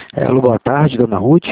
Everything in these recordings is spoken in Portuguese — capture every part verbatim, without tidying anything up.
É, alô, boa tarde, dona Ruth.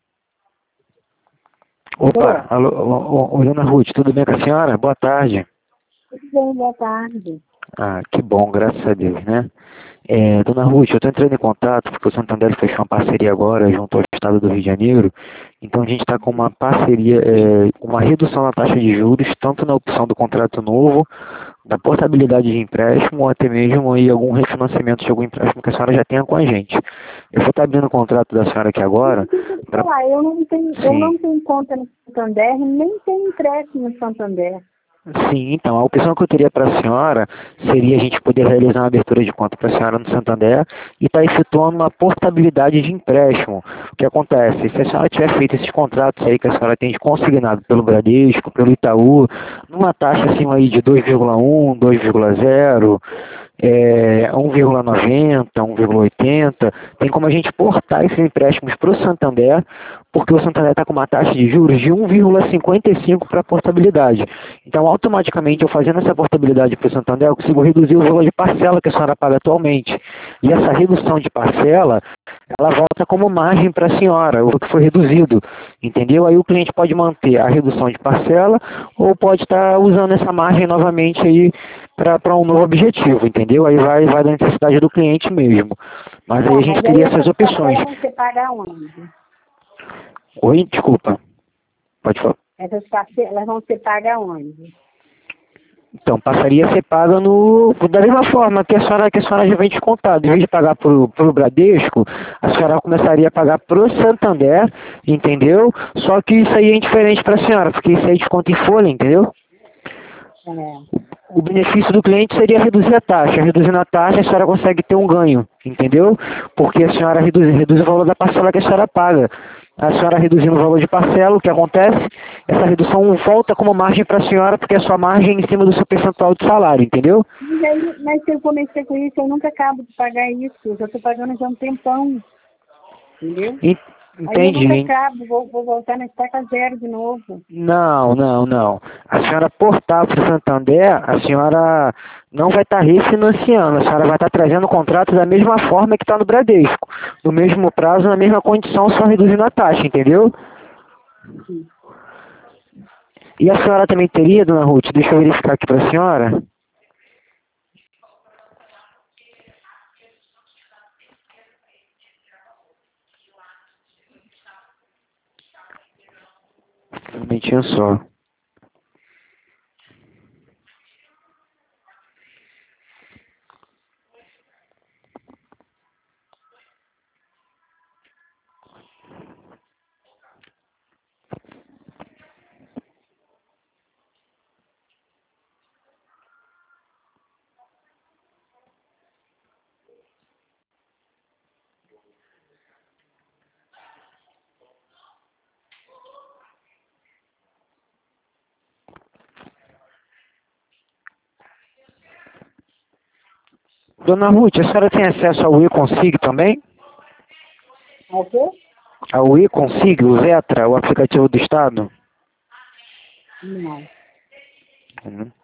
Opa, Boa. alô, ô, ô, ô, dona Ruth, tudo bem com a senhora? Boa tarde. Tudo bem, boa tarde. Ah, que bom, graças a Deus, né? É, dona Ruth, eu estou entrando em contato porque o Santander fechou uma parceria agora junto ao Estado do Rio de Janeiro. Então a gente está com uma parceria, é, uma redução na taxa de juros, tanto na opção do contrato novo, da portabilidade de empréstimo, ou até mesmo aí algum refinanciamento de algum empréstimo que a senhora já tenha com a gente. Eu vou estar abrindo o contrato da senhora aqui agora. Deixa eu te Pra... falar, eu não tenho, eu Sim. não tenho conta no Santander, nem tenho empréstimo no Santander. Sim, então, a opção que eu teria para a senhora seria a gente poder realizar uma abertura de conta para a senhora no Santander e estar efetuando uma portabilidade de empréstimo. O que acontece? Se a senhora tiver feito esses contratos aí que a senhora tem consignado pelo Bradesco, pelo Itaú, numa taxa acima aí de dois vírgula um, dois vírgula zero, é, um vírgula noventa, um vírgula oitenta, tem como a gente portar esses empréstimos para o Santander, porque o Santander está com uma taxa de juros de um vírgula cinquenta e cinco para a portabilidade. Então, automaticamente, eu fazendo essa portabilidade para o Santander, eu consigo reduzir o valor de parcela que a senhora paga atualmente. E essa redução de parcela, ela volta como margem para a senhora, o que foi reduzido, entendeu? Aí o cliente pode manter a redução de parcela ou pode estar usando essa margem novamente aí para um novo objetivo, entendeu? Aí vai, vai da necessidade do cliente mesmo. Mas aí Tá, a gente mas aí teria essas essas opções. parcelas vão ser pagas onde? Oi, desculpa, pode falar. Essas parcelas vão ser pagas onde? Então, passaria a ser paga no, da mesma forma que a senhora, que a senhora já vem descontado. Em vez de pagar para o Bradesco, a senhora começaria a pagar para o Santander, entendeu? Só que isso aí é indiferente para a senhora, porque isso aí é desconto em folha, entendeu? É. O benefício do cliente seria reduzir a taxa. Reduzindo a taxa, a senhora consegue ter um ganho, entendeu? Porque a senhora reduz, reduz o valor da parcela que a senhora paga. A senhora reduzindo o valor de parcela, o que acontece? Essa redução volta como margem para a senhora, porque é a sua margem em cima do seu percentual de salário, entendeu? Mas, aí, mas se eu comecei com isso, eu nunca acabo de pagar isso. Eu já estou pagando já há um tempão. Entendeu? En- Aí eu nunca Entendi. acabo, vou, vou voltar na estaca zero de novo. Não, não, não. A senhora portar para o Santander, a senhora não vai estar refinanciando, a senhora vai estar trazendo o contrato da mesma forma que está no Bradesco. No mesmo prazo, na mesma condição, só reduzindo a taxa, entendeu? Sim. E a senhora também teria, dona Ruth, deixa eu verificar aqui para a senhora. Um momentinho só. Dona Ruth, a senhora tem acesso ao e-Consig também? Ok? Ao e-Consig, o Zetra, o aplicativo do Estado? Não. Uhum.